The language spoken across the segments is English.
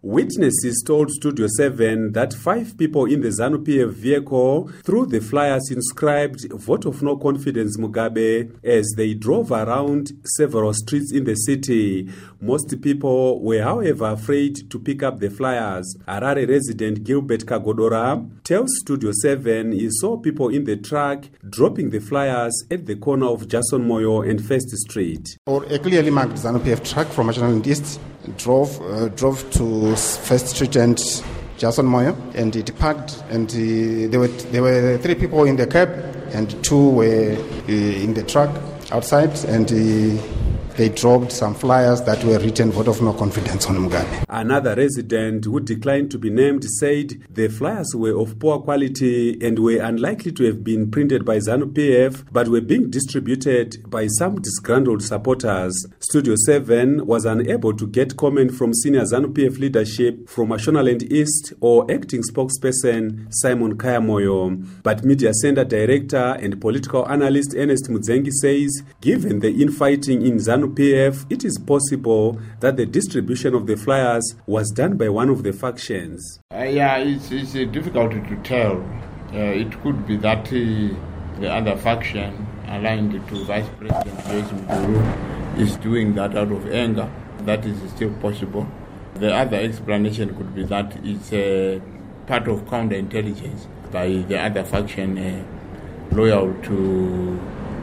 Witnesses told Studio 7 that 5 people in the ZANU-PF vehicle threw the flyers inscribed "Vote of No Confidence Mugabe" as they drove around several streets in the city. Most people were, however, afraid to pick up the flyers. Harare resident Gilbert Kagodora tells Studio 7 he saw people in the truck dropping the flyers at the corner of Jason Moyo and First Street. A clearly marked ZANU-PF truck from Ashland East drove to First Street and Jason Moyo, and it parked, and there were 3 people in the cab and 2 were in the truck outside, and they dropped some flyers that were written "Vote of No Confidence on Mugabe." Another resident who declined to be named said the flyers were of poor quality and were unlikely to have been printed by ZANU-PF, but were being distributed by some disgruntled supporters. Studio 7 was unable to get comment from senior ZANU-PF leadership from Mashonaland East or acting spokesperson Simon Kayamoyo. But Media Center Director and political analyst Ernest Mudzengi says given the infighting in ZANU-PF, it is possible that the distribution of the flyers was done by one of the factions. It's difficult to tell. It could be that the other faction aligned to Vice President Joyce Muguru is doing that out of anger. That is still possible. The other explanation could be that it's a part of counterintelligence by the other faction loyal to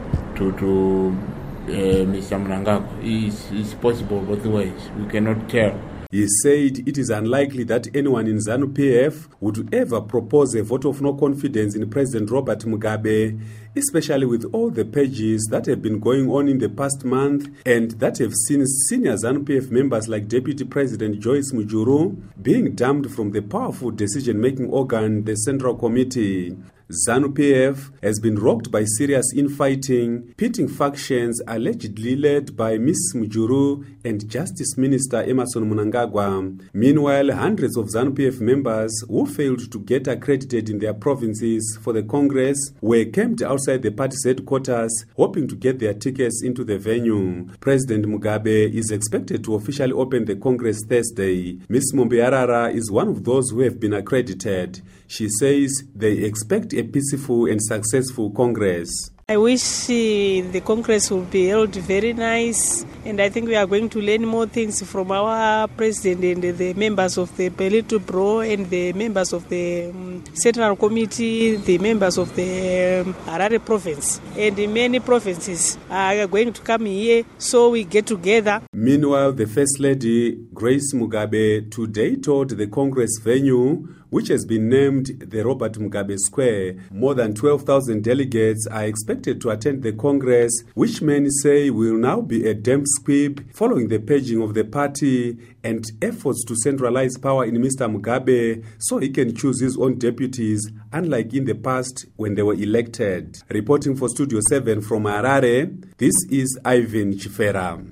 Mr. Mnangagwa. It's possible both ways. We cannot tell. He said it is unlikely that anyone in ZANU-PF would ever propose a vote of no confidence in President Robert Mugabe, especially with all the purges that have been going on in the past month and that have seen senior ZANU-PF members like Deputy President Joyce Mujuru being dumped from the powerful decision-making organ, the Central Committee. ZANU-PF has been rocked by serious infighting, pitting factions allegedly led by Ms. Mujuru and Justice Minister Emmerson Mnangagwa. Meanwhile, hundreds of ZANU-PF members who failed to get accredited in their provinces for the Congress were camped outside the party's headquarters, hoping to get their tickets into the venue. President Mugabe is expected to officially open the Congress Thursday. Ms. Mombearara is one of those who have been accredited. She says they expect a peaceful and successful Congress. I wish the Congress will be held very nice, and I think we are going to learn more things from our president and the members of the Politburo and the members of the Central Committee, the members of the Harare province, and many provinces are going to come here so we get together. Meanwhile, the First Lady, Grace Mugabe, today told the Congress venue, which has been named the Robert Mugabe Square. More than 12,000 delegates are expected to attend the Congress, which many say will now be a damp squib following the purging of the party and efforts to centralize power in Mr. Mugabe so he can choose his own deputies, unlike in the past when they were elected. Reporting for Studio 7 from Harare, this is Ivan Chifera.